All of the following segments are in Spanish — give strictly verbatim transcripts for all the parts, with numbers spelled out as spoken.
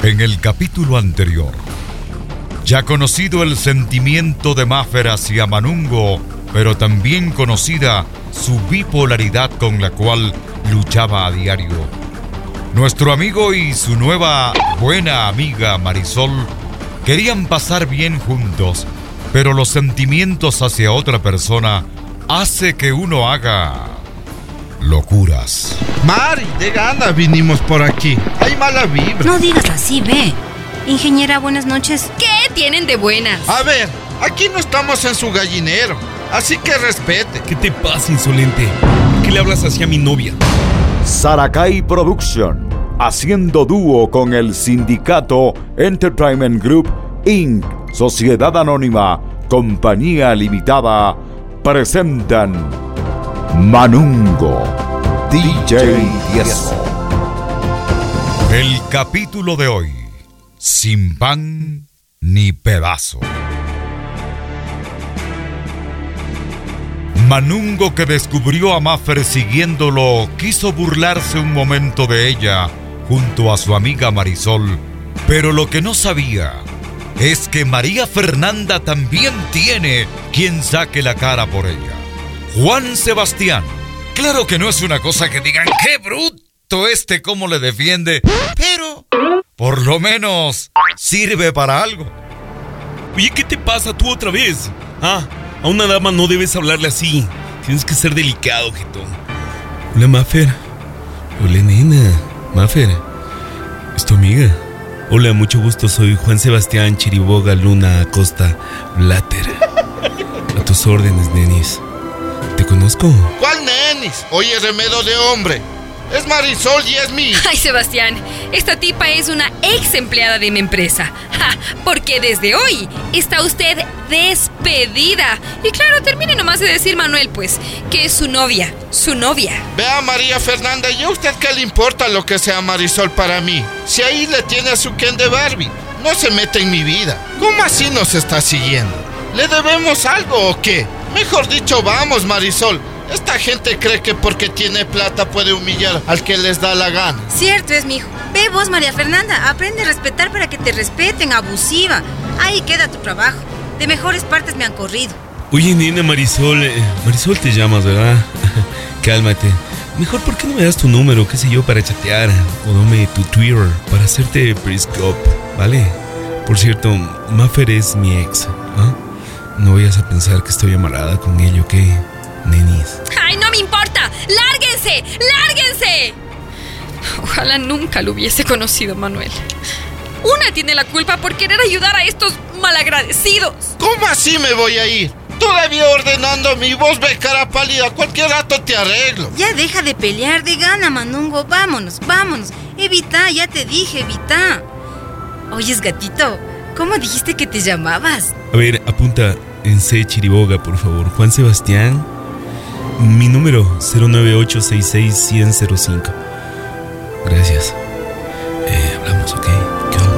En el capítulo anterior, ya conocido el sentimiento de Maffer hacia Manungo, pero también conocida su bipolaridad con la cual luchaba a diario, nuestro amigo y su nueva buena amiga Marisol querían pasar bien juntos, pero los sentimientos hacia otra persona hace que uno haga locuras. Mari, de gana vinimos por aquí. Hay mala vibra. No digas así, ve. Ingeniera, buenas noches. ¿Qué tienen de buenas? A ver, aquí no estamos en su gallinero, así que respete. ¿Qué te pasa, insolente? ¿Por qué le hablas así a mi novia? Saracay Production, haciendo dúo con el Sindicato Entertainment Group incorporated, Sociedad Anónima, Compañía Limitada, presentan Manungo, D J Tiesto. El capítulo de hoy, sin pan ni pedazo. Manungo, que descubrió a Maffer siguiéndolo, quiso burlarse un momento de ella junto a su amiga Marisol, pero lo que no sabía es que María Fernanda también tiene quien saque la cara por ella. Juan Sebastián. Claro que no es una cosa que digan, ¡qué bruto este cómo le defiende! Pero, por lo menos, sirve para algo. Oye, ¿qué te pasa tú otra vez? Ah, a una dama no debes hablarle así. Tienes que ser delicado, jetón. Hola, Maffer. Hola, nena. Maffer, ¿es tu amiga? Hola, mucho gusto, soy Juan Sebastián Chiriboga Luna Acosta Blatter. A tus órdenes, nenis. ¿Te conozco? ¿Cuál nenis? Oye, remedo de hombre. Es Marisol y es mi... Ay, Sebastián, esta tipa es una ex empleada de mi empresa. Ja, porque desde hoy está usted despedida. Y claro, termine nomás de decir Manuel, pues, que es su novia, su novia. Vea, María Fernanda, ¿y a usted qué le importa lo que sea Marisol para mí? Si ahí le tiene a su Ken de Barbie, no se mete en mi vida. ¿Cómo así nos está siguiendo? ¿Le debemos algo o qué? Mejor dicho, vamos, Marisol. Esta gente cree que porque tiene plata puede humillar al que les da la gana. Cierto es, mijo. Ve vos, María Fernanda, aprende a respetar para que te respeten, abusiva. Ahí queda tu trabajo. De mejores partes me han corrido. Oye, nena, Marisol, eh, Marisol te llamas, ¿verdad? Cálmate. Mejor, ¿por qué no me das tu número, qué sé yo, para chatear? O dame tu Twitter para hacerte periscope, ¿vale? Por cierto, Maffer es mi ex, ¿ah? No vayas a pensar que estoy amarrada con ella, ¿ok? Nenis. ¡Ay, no me importa! ¡Lárguense! ¡Lárguense! Ojalá nunca lo hubiese conocido, Manuel. Una tiene la culpa por querer ayudar a estos malagradecidos. ¿Cómo así me voy a ir? Todavía ordenando mi voz, ve cara pálida. Cualquier rato te arreglo. Ya deja de pelear de gana, Manungo. Vámonos, vámonos. Evita, ya te dije, evita. Oyes, gatito, ¿cómo dijiste que te llamabas? A ver, apunta en C Chiriboga, por favor. Juan Sebastián. Mi número cero nueve ocho seis seis cien cero cinco. Gracias. Eh, hablamos, ¿ok? Call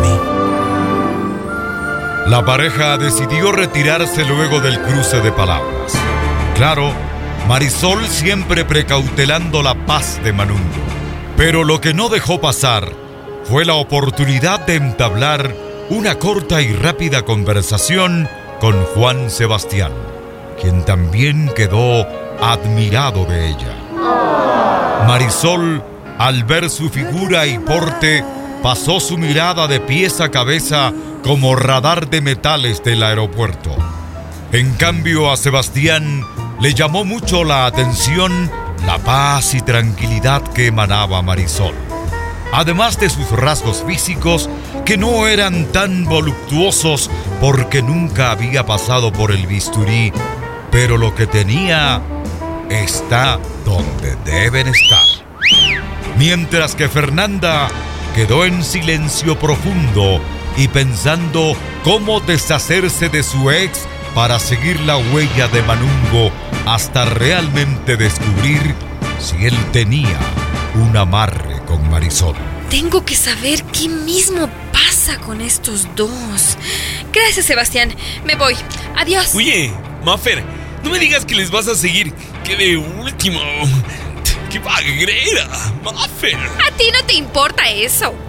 me. La pareja decidió retirarse luego del cruce de palabras. Claro, Marisol siempre precautelando la paz de Manungo. Pero lo que no dejó pasar fue la oportunidad de entablar una corta y rápida conversación con Juan Sebastián, quien también quedó admirado de ella. Marisol, al ver su figura y porte, pasó su mirada de pies a cabeza como radar de metales del aeropuerto. En cambio, a Sebastián le llamó mucho la atención la paz y tranquilidad que emanaba Marisol, además de sus rasgos físicos que no eran tan voluptuosos porque nunca había pasado por el bisturí, pero lo que tenía está donde deben estar. Mientras que Fernanda quedó en silencio profundo y pensando cómo deshacerse de su ex para seguir la huella de Manungo hasta realmente descubrir si él tenía un amarre con Marisol. Tengo que saber qué mismo pasa con estos dos. Gracias, Sebastián. Me voy. Adiós. Oye, Maffer, no me digas que les vas a seguir. ¡Qué de último! ¡Qué bagrera, Maffer! A ti no te importa eso.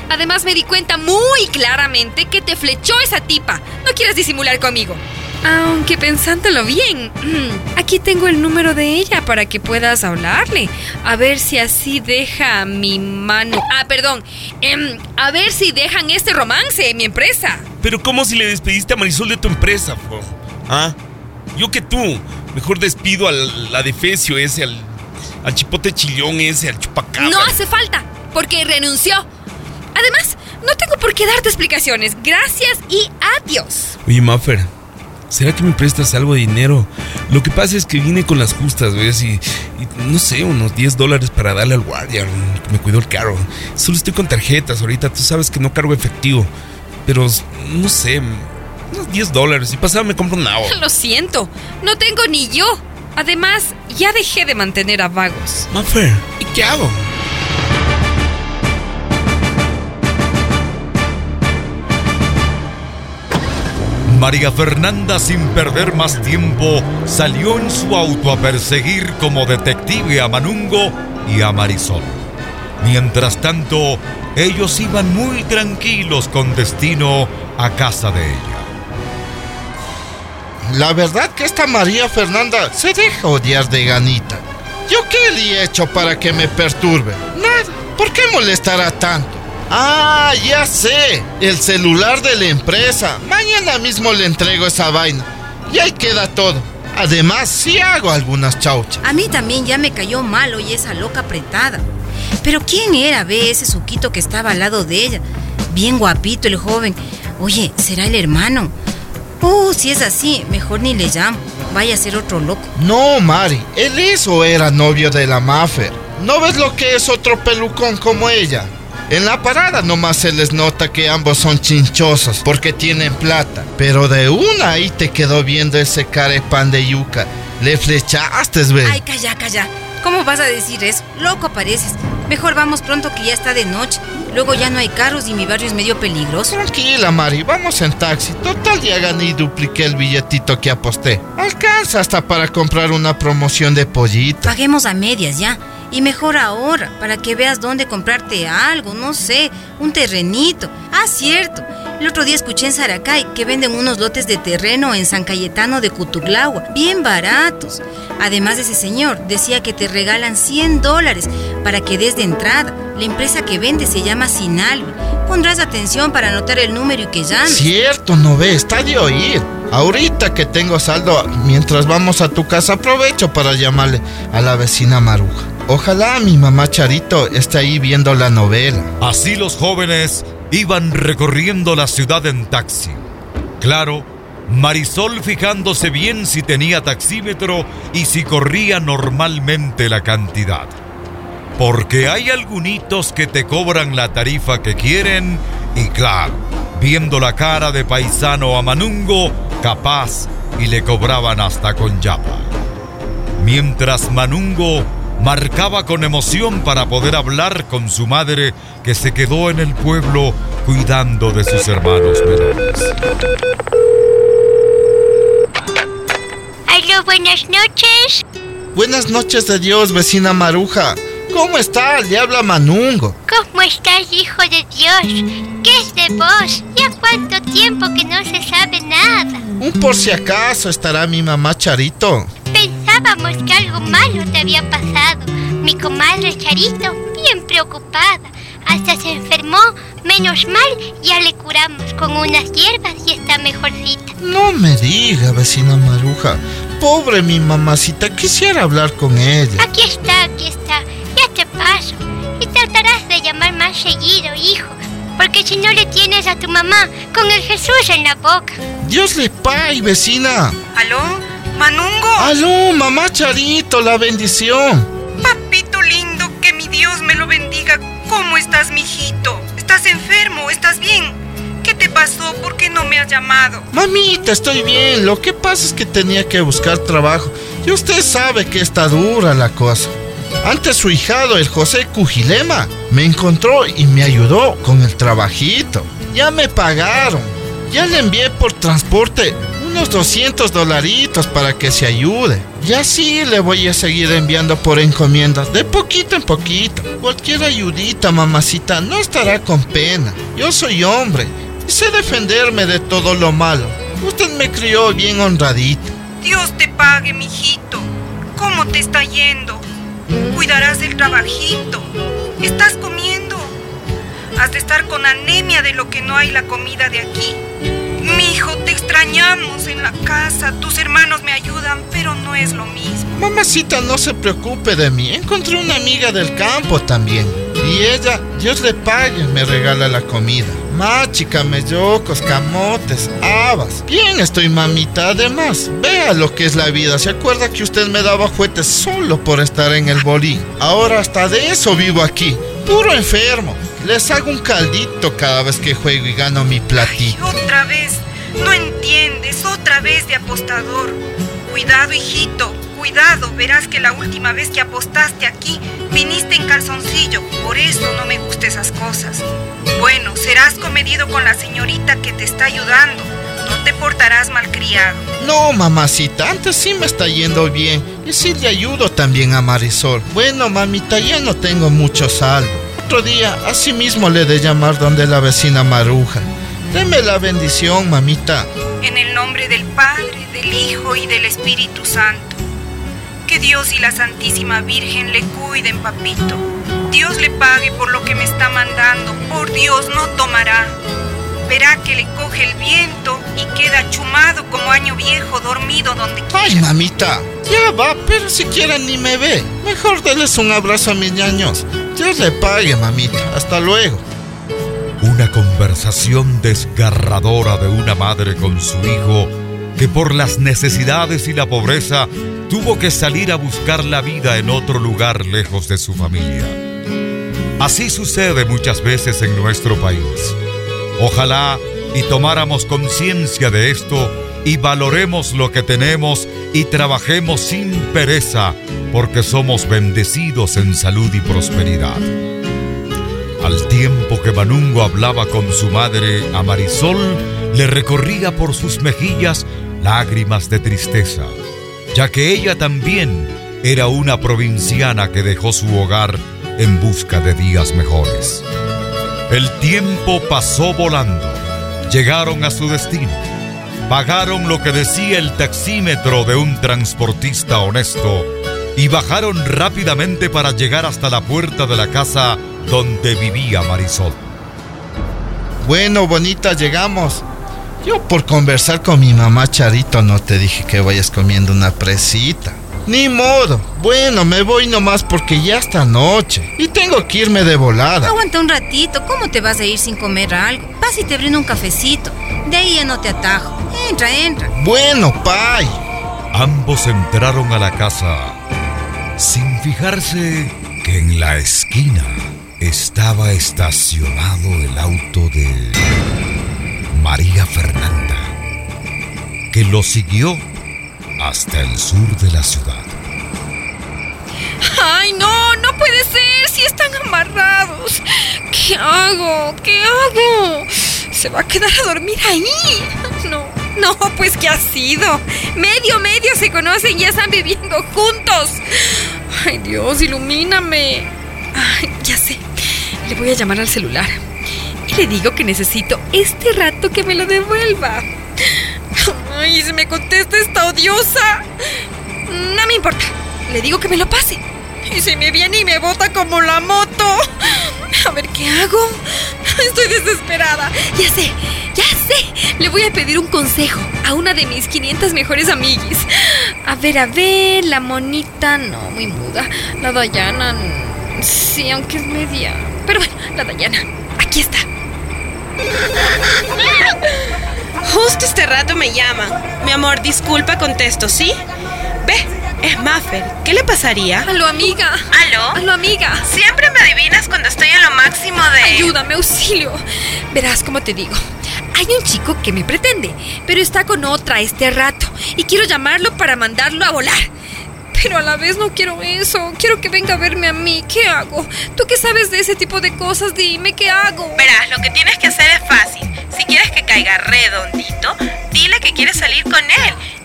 Además me di cuenta muy claramente que te flechó esa tipa. No quieras disimular conmigo. Aunque pensándolo bien, aquí tengo el número de ella para que puedas hablarle. A ver si así deja mi mano. Ah, perdón. Eh, a ver si dejan este romance en mi empresa. Pero ¿cómo si le despediste a Marisol de tu empresa, Fo? ¿Ah? Yo que tú. Mejor despido al adefesio ese, al, al chipote chillón ese, al chupacabra. No hace falta, porque renunció. Además, no tengo por qué darte explicaciones. Gracias y adiós. Oye, Maffer, ¿será que me prestas algo de dinero? Lo que pasa es que vine con las justas, ¿ves? Y, y no sé, unos diez dólares para darle al guardia que me cuidó el carro. Solo estoy con tarjetas ahorita, tú sabes que no cargo efectivo. Pero, no sé, unos diez dólares. Y pasado me compro un agua. Lo siento, no tengo ni yo. Además, ya dejé de mantener a vagos. Maffer, ¿y qué hago? María Fernanda, sin perder más tiempo, salió en su auto a perseguir como detective a Manungo y a Marisol. Mientras tanto, ellos iban muy tranquilos con destino a casa de ella. La verdad que esta María Fernanda se deja odiar de ganita. ¿Yo qué le he hecho para que me perturbe? Nada. ¿Por qué molestará tanto? Ah, ya sé. El celular de la empresa. Mañana mismo le entrego esa vaina. Y ahí queda todo. Además, sí hago algunas chauchas. A mí también ya me cayó mal hoy esa loca apretada. Pero ¿quién era, ve, ese suquito que estaba al lado de ella? Bien guapito el joven. Oye, ¿será el hermano? Uh, si es así, mejor ni le llamo. Vaya a ser otro loco. No, Mari, él es o era novio de la Maffer. ¿No ves lo que es otro pelucón como ella? En la parada nomás se les nota que ambos son chinchosos porque tienen plata. Pero de una ahí te quedó viendo ese carepan de yuca. Le flechaste, ve. Ay, calla, calla. ¿Cómo vas a decir eso? Loco pareces. Mejor vamos pronto que ya está de noche. Luego ya no hay carros y mi barrio es medio peligroso. Tranquila, Mari, vamos en taxi. Total, ya gané y dupliqué el billetito que aposté. Alcanza hasta para comprar una promoción de pollito. Paguemos a medias ya. Y mejor ahora, para que veas dónde comprarte algo, no sé, un terrenito. Ah, cierto. El otro día escuché en Saracay que venden unos lotes de terreno en San Cayetano de Cutuglagua, bien baratos. Además, ese señor decía que te regalan cien dólares para que des de entrada. La empresa que vende se llama Sinalvi. Pondrás atención para anotar el número y que llames. Cierto, no ve, está de oír. Ahorita que tengo saldo, mientras vamos a tu casa, aprovecho para llamarle a la vecina Maruja. Ojalá mi mamá Charito esté ahí viendo la novela. Así los jóvenes iban recorriendo la ciudad en taxi. Claro, Marisol fijándose bien si tenía taxímetro y si corría normalmente la cantidad. Porque hay algunitos que te cobran la tarifa que quieren y claro, viendo la cara de paisano a Manungo, capaz y le cobraban hasta con yapa. Mientras Manungo marcaba con emoción para poder hablar con su madre que se quedó en el pueblo cuidando de sus hermanos menores. Aló, buenas noches. Buenas noches de Dios, vecina Maruja. ¿Cómo está? Le habla Manungo. ¿Cómo estás, hijo de Dios? ¿Qué es de vos? ¿Ya cuánto tiempo que no se sabe nada? Un por si acaso estará mi mamá Charito. Pensábamos que algo malo te había pasado. Mi comadre Charito, bien preocupada. Hasta se enfermó. Menos mal, ya le curamos con unas hierbas y está mejorcita. No me diga, vecina Maruja. Pobre mi mamacita, quisiera hablar con ella. Aquí está, aquí está. Ya te paso. Y tratarás de llamar más seguido, hijo. Porque si no le tienes a tu mamá con el Jesús en la boca. Dios le pague, vecina. ¿Aló? ¿Manungo? Aló, mamá Charito, la bendición. Papito lindo, que mi Dios me lo bendiga. ¿Cómo estás, mijito? ¿Estás enfermo? ¿Estás bien? ¿Qué te pasó? ¿Por qué no me has llamado? Mamita, estoy bien. Lo que pasa es que tenía que buscar trabajo. Y usted sabe que está dura la cosa. Antes su hijado, el José Cujilema, me encontró y me ayudó con el trabajito. Ya me pagaron. Ya le envié por transporte unos doscientos dolaritos para que se ayude. Y así le voy a seguir enviando por encomiendas, de poquito en poquito. Cualquier ayudita, mamacita, no estará con pena. Yo soy hombre y sé defenderme de todo lo malo. Usted me crió bien honradito. Dios te pague, mijito. ¿Cómo te está yendo? Cuidarás del trabajito. ¿Estás comiendo? Has de estar con anemia de lo que no hay la comida de aquí. Mi hijo, te extrañamos en la casa. Tus hermanos me ayudan, pero no es lo mismo. Mamacita, no se preocupe de mí. Encontré una amiga del campo también. Y ella, Dios le pague, me regala la comida. Machica, mellocos, camotes, habas. Bien estoy, mamita. Además, vea lo que es la vida. ¿Se acuerda que usted me daba juguetes solo por estar en el bolín? Ahora hasta de eso vivo aquí. Puro enfermo. Les hago un caldito cada vez que juego y gano mi platito. Ay, otra vez. No entiendes. Otra vez de apostador. Cuidado, hijito. Cuidado. Verás que la última vez que apostaste aquí, viniste en calzoncillo. Por eso no me gustan esas cosas. Bueno, serás comedido con la señorita que te está ayudando. No te portarás malcriado. No, mamacita, antes sí me está yendo bien. Y sí le ayudo también a Marisol. Bueno, mamita, ya no tengo mucho saldo. Otro día, así mismo le he de llamar donde la vecina Maruja. Deme la bendición, mamita. En el nombre del Padre, del Hijo y del Espíritu Santo. Que Dios y la Santísima Virgen le cuiden, papito. Dios le pague por lo que me está mandando. Por Dios no tomará. Verá que le coge el viento y queda chumado como año viejo, dormido donde quiera. Ay, mamita, ya va, pero siquiera ni me ve. Mejor déles un abrazo a mis ñaños. Dios le pague, mamita. Hasta luego. Una conversación desgarradora de una madre con su hijo que por las necesidades y la pobreza tuvo que salir a buscar la vida en otro lugar lejos de su familia. Así sucede muchas veces en nuestro país. Ojalá y tomáramos conciencia de esto y valoremos lo que tenemos y trabajemos sin pereza porque somos bendecidos en salud y prosperidad. Al tiempo que Manungo hablaba con su madre, a Marisol le recorría por sus mejillas lágrimas de tristeza, ya que ella también era una provinciana que dejó su hogar en busca de días mejores. El tiempo pasó volando. Llegaron a su destino. Pagaron lo que decía el taxímetro de un transportista honesto y bajaron rápidamente para llegar hasta la puerta de la casa donde vivía Marisol. Bueno, bonita, llegamos. Yo por conversar con mi mamá Charito no te dije que vayas comiendo una presita. Ni modo. Bueno, me voy nomás porque ya está noche y tengo que irme de volada. Aguanta un ratito. ¿Cómo te vas a ir sin comer algo? Vas y te brindo un cafecito. De ahí ya no te atajo. Entra, entra. Bueno, pay. Ambos entraron a la casa sin fijarse que en la esquina estaba estacionado el auto de María Fernanda, que lo siguió hasta el sur de la ciudad. ¡Ay, no! ¡No puede ser! ¡Si están amarrados! ¿Qué hago? ¿Qué hago? ¿Se va a quedar a dormir ahí? No, no, pues ¿qué ha sido? Medio, medio se conocen y ya están viviendo juntos. ¡Ay, Dios, ilumíname! Ay, ya sé. Le voy a llamar al celular y le digo que necesito este rato que me lo devuelva. Ay, se me contesta esta odiosa. No me importa. Le digo que me lo pase. Y se me viene y me bota como la moto. A ver, ¿qué hago? Estoy desesperada. Ya sé, ya sé. Le voy a pedir un consejo a una de mis quinientas mejores amiguis. A ver, a ver, la monita, no, muy muda. La Dayana, sí, aunque es media. Pero bueno, la Dayana, aquí está. Justo este rato me llaman. Mi amor, disculpa, contesto, ¿sí? Ve, es Maffer. ¿Qué le pasaría? Aló, amiga. ¿Aló? Aló, amiga. Siempre me adivinas cuando estoy en lo máximo de... Ayúdame, auxilio. Verás, como te digo, hay un chico que me pretende, pero está con otra este rato y quiero llamarlo para mandarlo a volar. Pero a la vez no quiero eso. Quiero que venga a verme a mí. ¿Qué hago? Tú que sabes de ese tipo de cosas, dime, ¿qué hago? Verás, lo que tienes que hacer es fácil. Si quieres que caiga redondito, dile que quieres salir con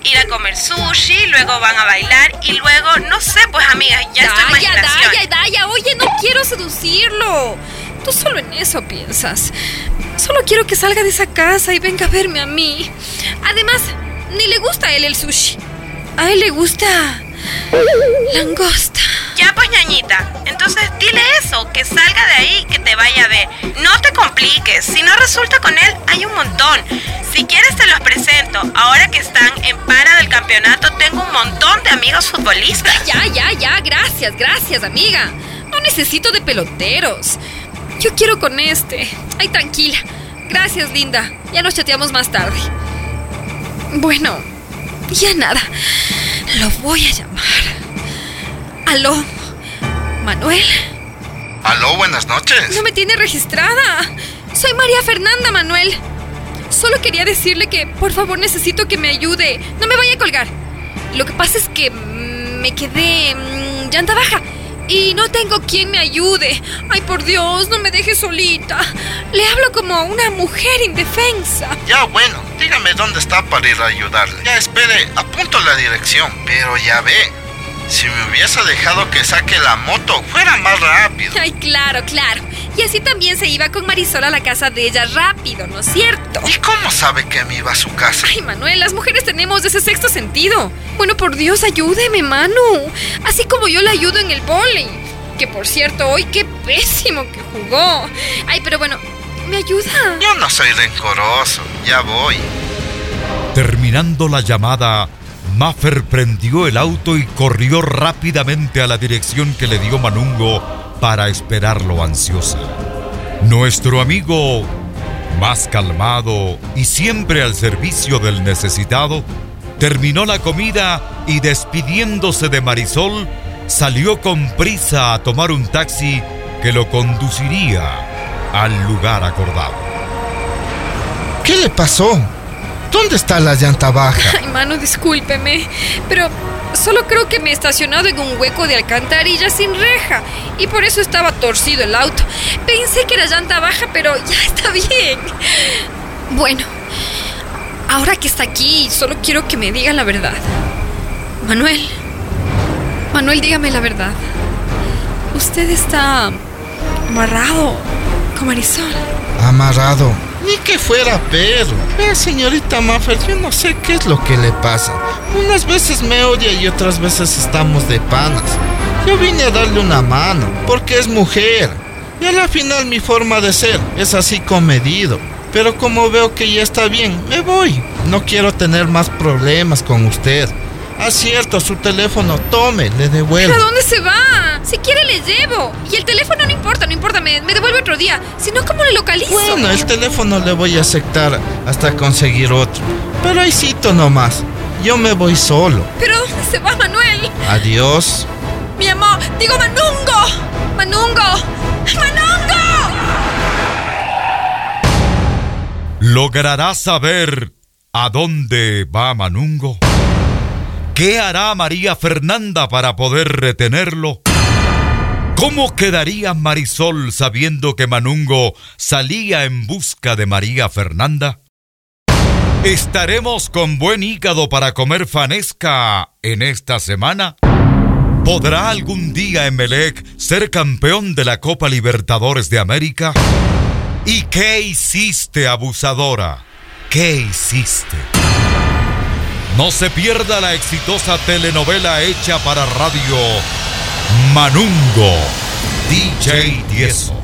ir a comer sushi, luego van a bailar y luego, no sé, pues amigas, ya es tu imaginación. Daya, Daya, oye, no quiero seducirlo. Tú solo en eso piensas. Solo quiero que salga de esa casa y venga a verme a mí. Además, ni le gusta a él el sushi. A él le gusta langosta. Ya pues, ñañita, entonces dile eso, que salga de ahí, que te vaya a ver. No te compliques, si no resulta con él, hay un montón. Si quieres te los presento. Ahora que están en para del campeonato, tengo un montón de amigos futbolistas. Ya, ya, ya, gracias, gracias, amiga. No necesito de peloteros. Yo quiero con este. Ay, tranquila. Gracias, linda. Ya nos chateamos más tarde. Bueno, ya nada. Lo voy a llamar. Aló, Manuel. Aló, buenas noches. No me tiene registrada. Soy María Fernanda, Manuel. Solo quería decirle que, por favor, necesito que me ayude. No me vaya a colgar. Lo que pasa es que mmm, me quedé mmm, llanta baja y no tengo quien me ayude. Ay, por Dios, no me deje solita. Le hablo como una mujer indefensa. Ya, bueno, dígame dónde está para ir a ayudarle. Ya, espere, apunto la dirección. Pero ya ve, si me hubiese dejado que saque la moto, fuera más rápido. Ay, claro, claro. Y así también se iba con Marisol a la casa de ella rápido, ¿no es cierto? ¿Y cómo sabe que me iba a su casa? Ay, Manuel, las mujeres tenemos ese sexto sentido. Bueno, por Dios, ayúdeme, Manu. Así como yo le ayudo en el vóley. Que, por cierto, hoy qué pésimo que jugó. Ay, pero bueno, ¿me ayuda? Yo no soy rencoroso, ya voy. Terminando la llamada, Maffer prendió el auto y corrió rápidamente a la dirección que le dio Manungo para esperarlo ansiosa. Nuestro amigo, más calmado y siempre al servicio del necesitado, terminó la comida y, despidiéndose de Marisol, salió con prisa a tomar un taxi que lo conduciría al lugar acordado. ¿Qué le pasó? ¿Dónde está la llanta baja? Ay, Manu, discúlpeme, pero solo creo que me he estacionado en un hueco de alcantarilla sin reja y por eso estaba torcido el auto. Pensé que era llanta baja, pero ya está bien. Bueno, ahora que está aquí, solo quiero que me diga la verdad. Manuel, Manuel, dígame la verdad. ¿Usted está amarrado con Marisol? ¿Amarrado? Ni que fuera perro. Eh, señorita Maffer, yo no sé qué es lo que le pasa. Unas veces me odia y otras veces estamos de panas. Yo vine a darle una mano, porque es mujer. Y a la final mi forma de ser es así comedido. Pero como veo que ya está bien, me voy. No quiero tener más problemas con usted. Acierto, su teléfono, tome, le devuelvo. ¿A dónde se va? Si quiere le llevo. Y el teléfono no importa, no importa, me, me devuelve otro día. Si no, ¿cómo le localizo? Bueno, el teléfono le voy a aceptar hasta conseguir otro. Pero ahí cito nomás. Yo me voy solo. ¿Pero dónde se va, Manuel? Adiós. Mi amor, digo Manungo. Manungo. Manungo. ¿Logrará saber a dónde va Manungo? ¿Qué hará María Fernanda para poder retenerlo? ¿Cómo quedaría Marisol sabiendo que Manungo salía en busca de María Fernanda? ¿Estaremos con buen hígado para comer fanesca en esta semana? ¿Podrá algún día Emelec ser campeón de la Copa Libertadores de América? ¿Y qué hiciste, abusadora? ¿Qué hiciste? No se pierda la exitosa telenovela hecha para radio Manungo, D J Tieso.